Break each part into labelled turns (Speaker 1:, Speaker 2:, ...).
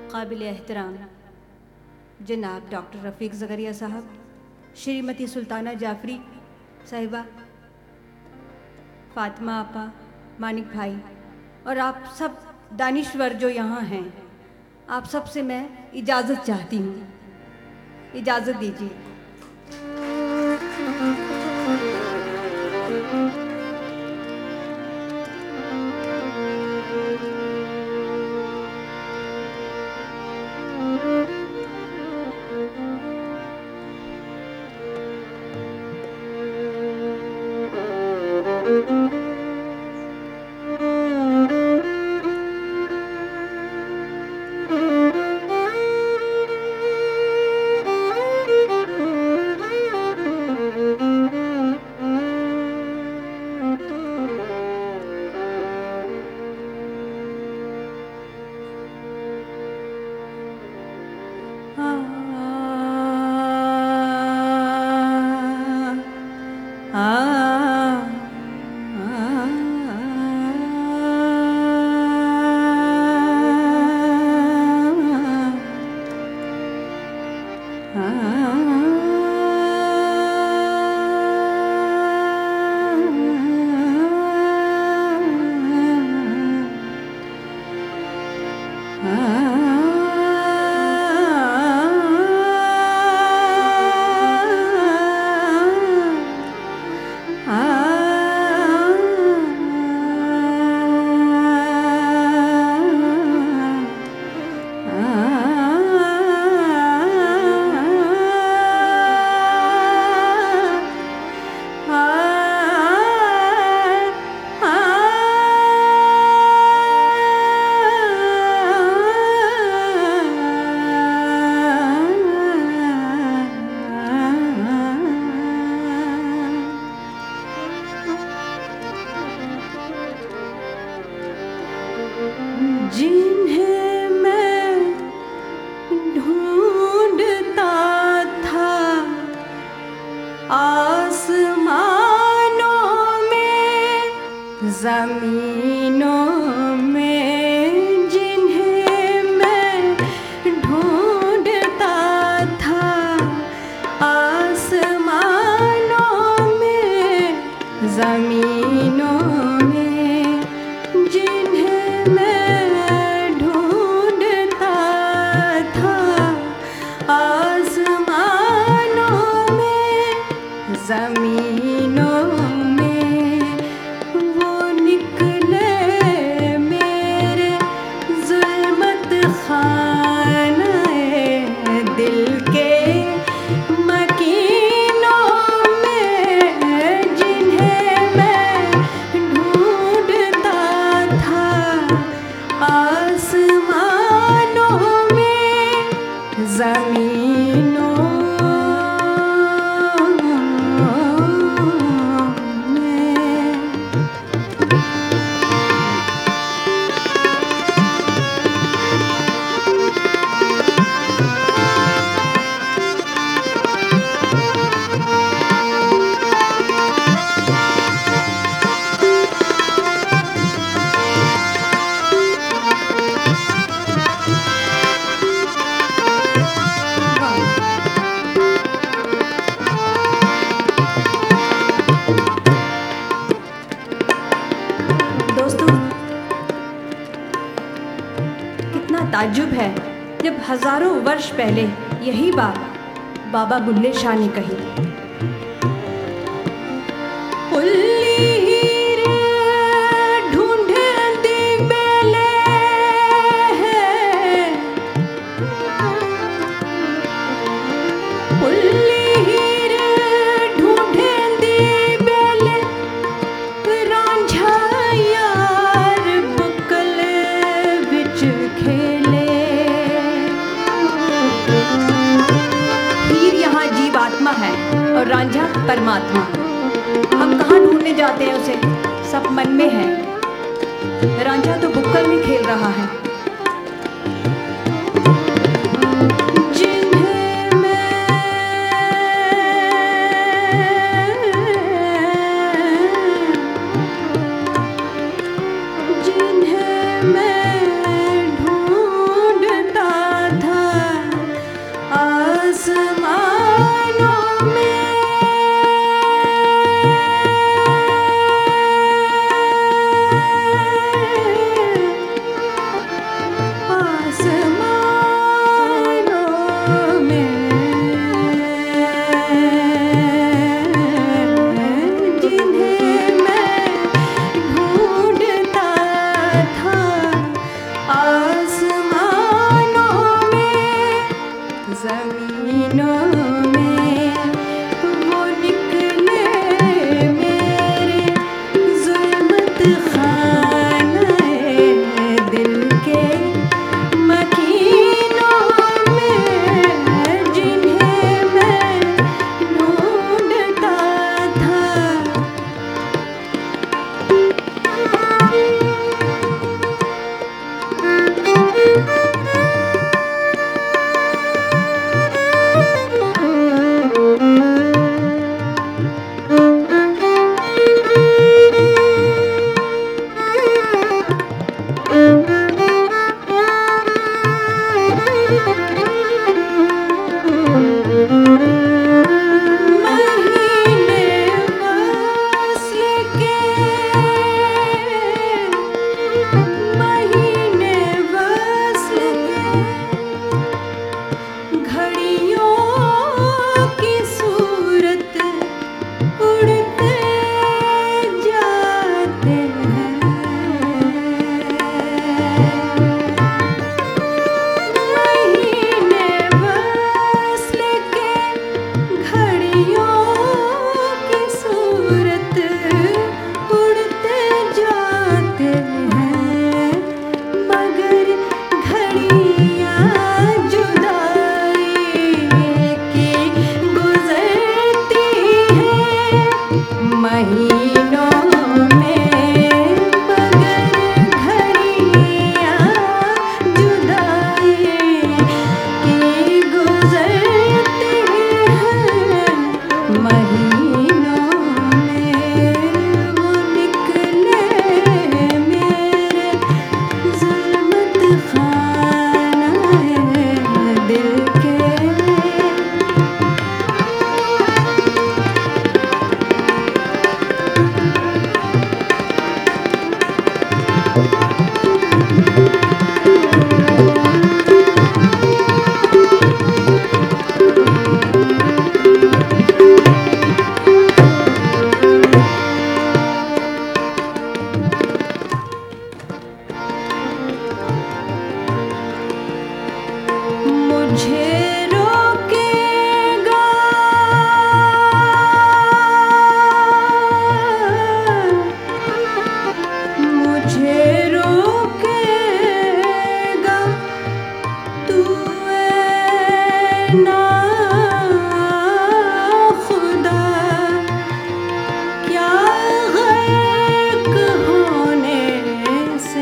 Speaker 1: काबिल एहतराम जनाब डॉक्टर रफ़ीक ज़करिया साहब, श्रीमती सुल्ताना जाफरी साहिबा, फ़ातिमा आपा, मानिक भाई और आप सब दानिश्वर जो यहाँ हैं, आप सब से मैं इजाज़त चाहती हूँ। इजाज़त दीजिए। जिन्हें मैं ढूंढता था आसमानों में, ज़मीनों में, जिन्हें मैं ढूंढता था आसमानों में, ज़मीनों में, जिन्हें मैं ढूंढता था आसमानों में, ज़मीनों में, वो निकले मेरे ज़ुल्मत खाने दिल के मकीनों में, जिन्हें मैं ढूंढता था आसमानों में, ज़मीनों ताज्जुब है जब हजारों वर्ष पहले यही बात बाबा बुल्ले शाह ने कही। ढूंढती बेले है, ढूंढती बेले, रांझा यार बुकल बिच खेले। हीर यहाँ जीवात्मा है और रांझा परमात्मा। हम कहाँ ढूंढने जाते हैं उसे, सब मन में है। रांझा तो बुक्कल में खेल रहा है। जिन्हें मैं ढूंढता खाना है दिल के। मुझे रोकेगा मुझे रोकेगा तू ऐ ना खुदा, क्या गर्क होने से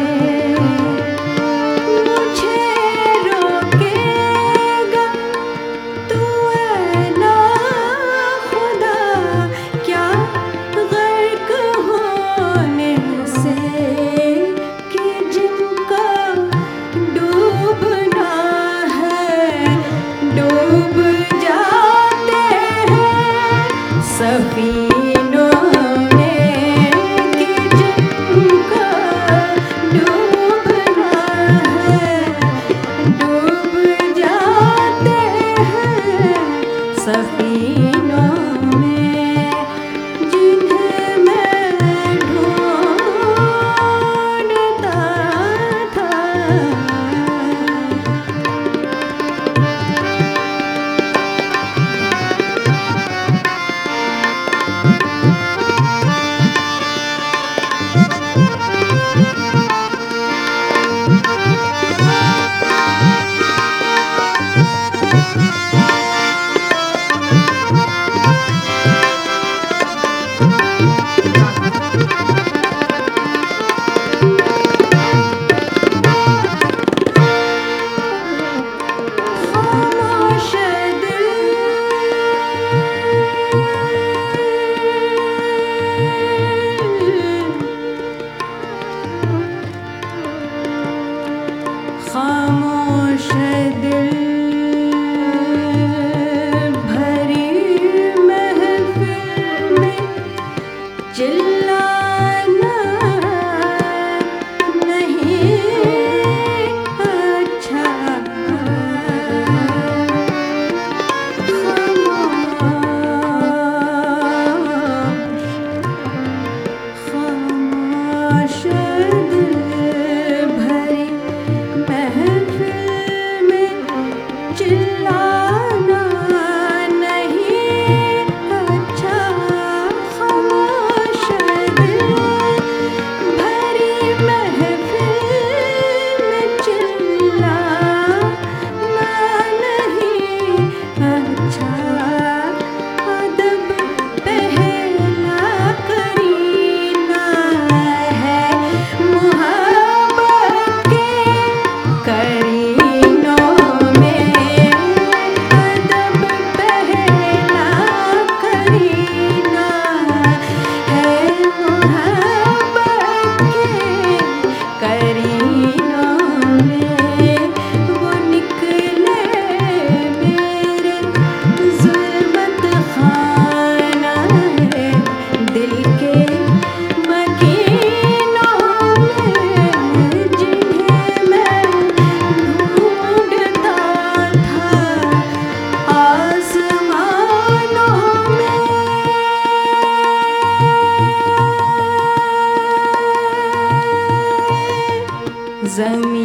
Speaker 1: सफीनों में कि जिनका डूबना है डूब जाते हैं। सफीनों में जिन्हें मैं ढूंढता था। खामोश दिल भरी महफिल में चिल्लाना नहीं अच्छा। खामोश दिल भरी महफिल में चिल्लाना नहीं अच्छा। खामोश दिल भरी महफिल में चिल्लाना नहीं अच्छा। अदब पहला करीना है मुहब्बत के करीनों में। अदब पहला करीना है मुहब्बत के करीनों में। वो निकले मेरे ज़ुल्मत खाना है दिल के मकीनों में। जिन्हें मैं ढूंढता था आसमानों में। ज़मीन